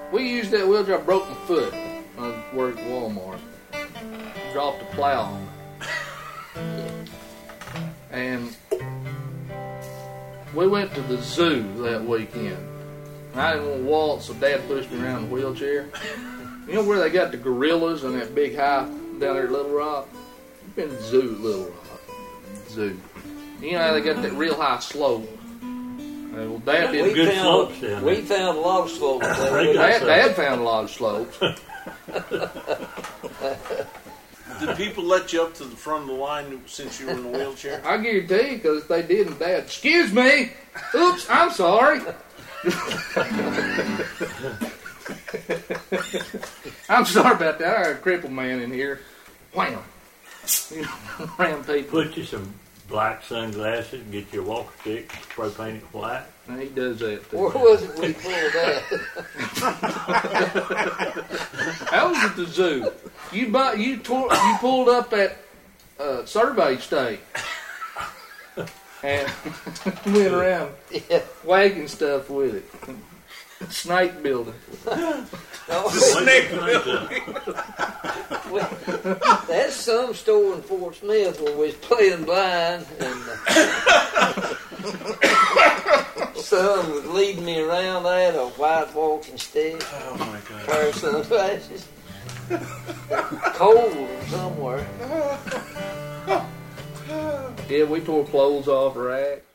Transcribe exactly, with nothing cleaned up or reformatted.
We used that wheelchair. I broke my foot. I worked at Walmart. Dropped a plow on it. And we went to the zoo that weekend. I didn't want to walk, so Dad pushed me around in the wheelchair. You know where they got the gorillas and that big high down there at Little Rock? You've been to the zoo at Little Rock. Zoo. You know how they got that real high slope? Uh, well, Dad did we good found, slopes down We there. found a lot of slopes. Dad, Dad found a lot of slopes. Did people let you up to the front of the line since you were in a wheelchair? I guarantee you, because if they didn't, Dad, excuse me. Oops, I'm sorry. I'm sorry about that. I had a crippled man in here. Wham. You know, around people. Put you some black sunglasses and get your walker stick, spray paint it white. And he does that too. Where was it we pulled that? That was at the zoo. You bu- you, tore, you pulled up at uh, Survey State and went around Yeah. wagging stuff with it. Snake building. Snake building. There's some store in Fort Smith where we was playing blind, and uh, son was leading me around. I had a white walking stick, Oh my God. pair of sunglasses, cold somewhere. Yeah, we tore clothes off racks.